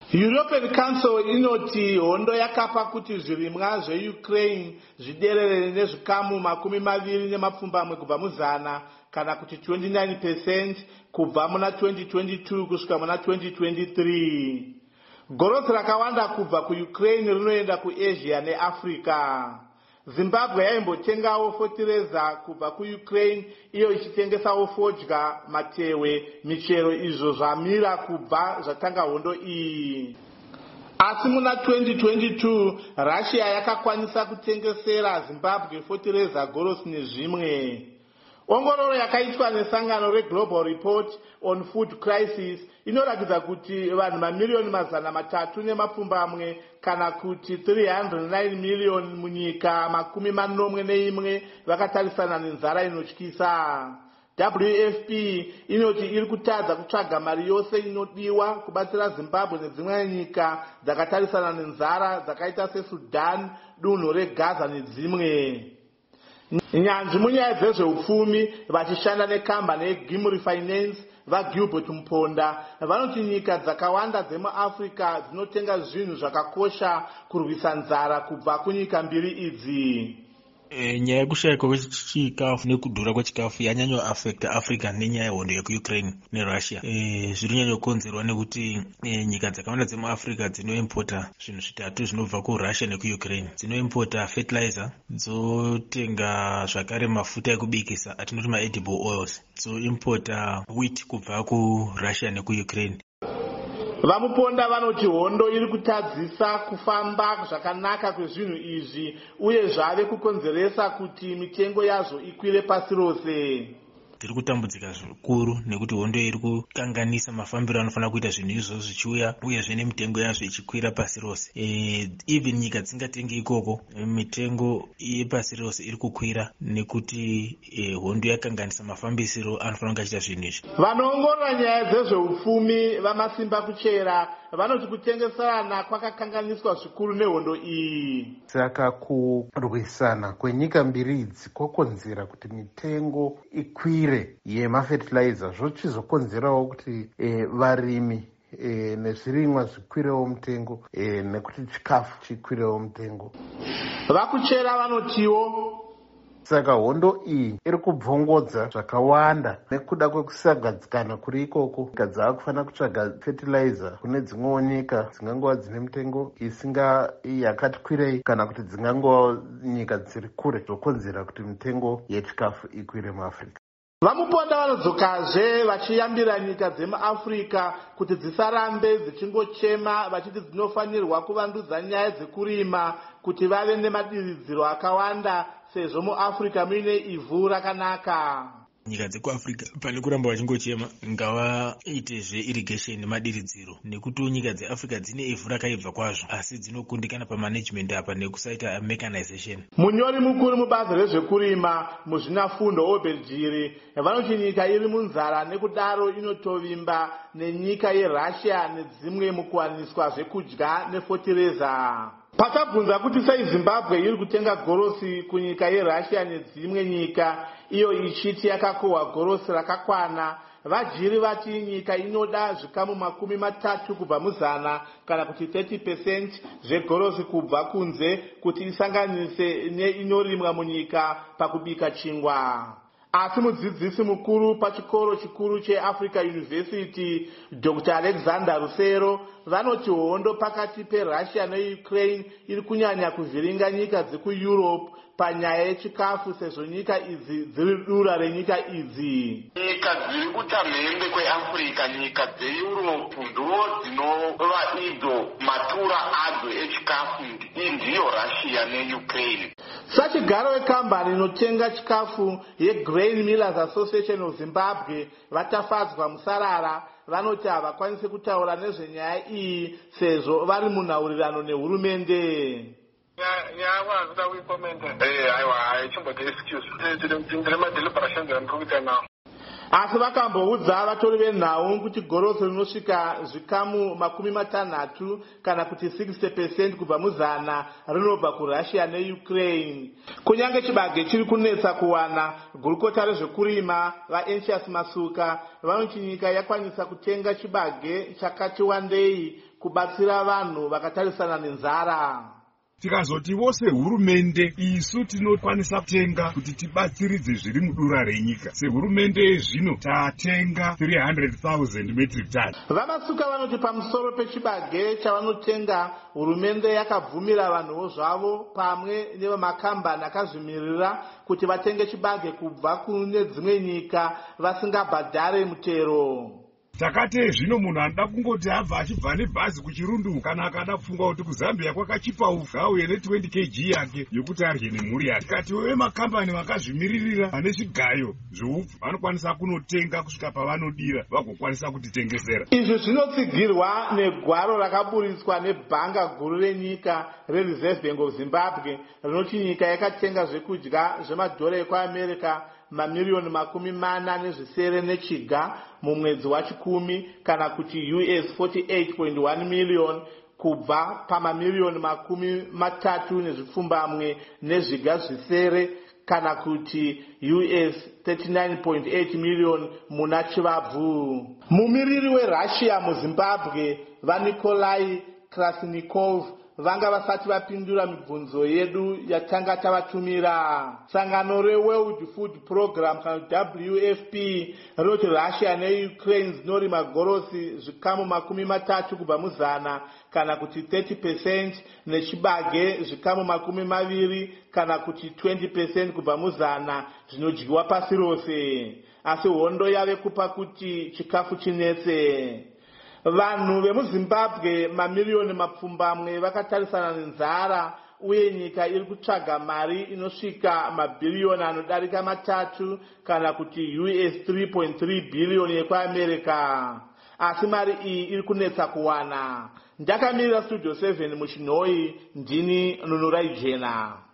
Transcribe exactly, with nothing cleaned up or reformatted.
European Council inoti hondo yakapa kuti zvirimwa zveUkraine zviderere nezvikamu makumi maviri nemapfumbamwe kubva muzana kana kuti twenty-nine percent kubva muna twenty twenty-two kusvika muna twenty twenty-three. Gorosi rakawanda kubva kuUkraine rinoenda kuAsia neAfrica. Zimbabwe yaimbotengawo fotireza kubva kuUkraine iyo ichitengesawo fodya, matewe, michero izvo zvamira kubva zvatanga hondo iyi. Asi muna twenty twenty-two Russia yakakwanisa kutengesera Zimbabwe fotireza, gorosi nezvimwe. Ongororo yakaitwa nesangano reGlobal Report on Food Crisis inoratidza kuti vanhu mamiliyoni mazana matatu nemapfumbamwe kana kuti three hundred nine million munyika makumi manomwe neimwe vakatarisana nenzara inotyisa. W F P inoti iri kutadza kutsvaga mari yose inodiwa kubatsira Zimbabwe nedzimwe nyika dzakatarisana nenzara dzakaita seSudan, dunhu reGaza nedzimwe. Nyanzvi munyaya dzezveupfumi vachishanda nekambani yeGimri Finance vaGilbert Muponda vanoti nyika dzakawanda dzemuAfrica dzinotenga zvinhu zvakakosha kurwisa nzara kubva kunyika mbiri idzi. E, nyaya yekushayikwa kwechikafu nekudhura kwechikafu yanyanyo affecta Africa nenyaya yehondo yekuUkraine neRussia. E, zviri nyanyokonzerwa nekuti e, nyika dzakawanda dzemuAfrica dzinoimpota zvinhu zvitatu zvinobva kuRussia nekuUkraine. Dzinoimpota fertilizer, dzotenga zvakare mafuta ekubikisa atinoti maedible oils, dzoimpota wheat kubva kuRussia nekuUkraine. Vamuponda vanoti hondo iri kutadzisa kufamba zvakanaka kwezvinhu izvi uye zvave kukonzeresa kuti mitengo yazvo ikwire pasi rose. Tiri kutambudzika zvikuru nekuti hondo iri kukanganisa mafambiro anofanira kuita zvinhu izvo zvichiuya uye zvine mitengo yazvo ichikwira pasi rose. E, even nyika dzingatengi ikoko mitengo yepasi rose iri kukwira nekuti e, hondo yakanganisa mafambisiro anofanira kungachiita zvinhu izvi. Vanoongorora nyaya dzezveupfumi vamasimba kuchera vanoti kutengeserana kwakakanganiswa zvikuru nehondo iyi. Saka kurwisana kwenyika mbiri idzi kokonzera kuti mitengo ikwire yemafertilizer, zvochizokonzerawo kuti e, varimi e, nezvirimwa zvikwirewo mutengo e, nekuti chikafu chikwirewo mutengo. Vakuchera vanotiwo saka hondo iyi iri kubvongodza zvakawanda nekuda kwekusagadzikana kuri ikoko. Nyika dzaakufanira kutsvaga fertilizer kune dzimwewo nyika dzingangova dzine mitengo isinga yakati kwirei kana kuti dzingangova nyika dziri kure, zvokonzera kuti mitengo yechikafu ikwire muAfrica. Vamuponda vanodzokazve vachiyambira nyika dzemuAfrica kuti dzisarambe dzichingochema vachiti dzinofanirwa kuvandudza nyaya dzekurima kuti vave nemadiridziro akawanda sezvo muAfrica muine ivhu rakanaka. Nyika dzekuAfrica pane kuramba vachingochema ngavaite zveirrigation nemadiridziro nekuti nyika dzeAfrica dzine ivhu rakaibva kwazvo asi dzinokundikana pamanagement apa nekusaita mechanization. Munyori mukuru mubazi rezvekurima muzvinafundo Obeljiri vanoti nyika iri munzara nekudaro inotovimba nenyika yeRussia nedzimwe mukuwaniswa zvekudya nefotireza. Pakabvunza kuti sei Zimbabwe iri kutenga gorosi kunyika yeRussia nedzimwe nyika iyo ichiti yakakohwa gorosi rakakwana, vajiri vati nyika inoda zvikamu makumi matatu kubva muzana kana kuti thirty percent zvegorosi kubva kunze kuti isanganise neinorimwa munyika pakubika chingwa. Asi mudzidzisi mukuru pachikoro chikuru cheAfrica University Doctor Alexander Rusero vanoti hondo pakati peRussia neUkraine iri kunyanya kuvhiringa nyika dzekuEurope panyaya yechikafu sezvo nyika idzi dziri dura renyika idzi. Nyika dziri kuita mhembe kweAfrica, nyika dzeEurope ndo dzinova idzo matura adzo echikafu, iyi ndiyo Russia neUkraine. Sachigaro wekambani inotenga chikafu yeGrain Millers Association of Zimbabwe vatafadzwa musarara vanoti havakwanisi kutaura nezvenyaya iyi sezvo vari munhaurirano nehurumende. Yeah, I was that we commented. Hey, I was somebody excuse. The deliberation and computer now. Asi vakamboudza vatori venhau kuti gorosi rinosvika zvikamu makumi matanhatu kana kuti sixty percent kubva muzana rinobva kuRussia neUkraine. Kunyange chibage chiri kunetsa kuwana, gurukota rezvekurima vaEncius Masuka vanoti nyika yakwanisa kutenga chibage chakati wandei kubatsira vanhu vakatarisana nenzara. Tikazoti vose hurumende isu tinokwanisa kutenga kuti tibatsiridze zviri mudura renyika. Sehurumende yezvino tatenga three hundred thousand metric tons. Vamasuka vanoti pamusoro pechibage chavanotenga hurumende yakabvumira vanhuwo zvavo pamwe nevamakambani akazvimirira kuti vatenge chibage kubva kune dzimwe nyika vasingabhadhare mutero. Takati zvino munhu anoda kungoti abva achibva nebhazi kuchirundu kana akada kufunga kuti kuZambia kwakachipa ufu auye ne twenty kilograms yake yokuti arye nemhuri yake. Kati vemakambani vakazvimiririra ane zvigayo zveupfu vanokwanisa kunotenga kusvika pavanodira vagokwanisa kutitengesera. Izvi zvinotsigirwa negwaro rakaburiswa nebhanga guru renyika reReserve Bank of Zimbabwe rinoti nyika yakatenga zvekudya zvemadhora ekuAmerica mamiliyoni makumi mana nezvisere nechiga mumwedzi wachikumi kana kuti U S forty-eight point one million kubva pamamiliyoni makumi matatu nezvipfumbamwe nezviga zvisere kana kuti U S thirty-nine point eight million muna chivabvu. Mumiriri weRussia muZimbabwe vaNikolai Krasnikov vanga vasati vapindura mibvunzo yedu yatanga tavatumira. Sangano reWorld Food Program kana W F P rinoti Russia neUkraine zinorima gorosi zvikamu makumi matatu kubva muzana kana kuti thirty percent nechibage zvikamu makumi maviri kana kuti twenty percent kubva muzana zvinodyiwa pasi rose. Asi hondo yave kupa kuti chikafu chinetse. Vanhu vemuZimbabwe mamiliyoni mapfumbamwe vakatarisana nenzara uye nyika iri kutsvaga mari inosvika mabhiriyoni anodarika matatu kana kuti U S three point three billion yekuAmerica. Asi mari iyi iri kunetsa kuwana. Ndakamirira Studio seven muChinoi, ndini Nunurai Jena.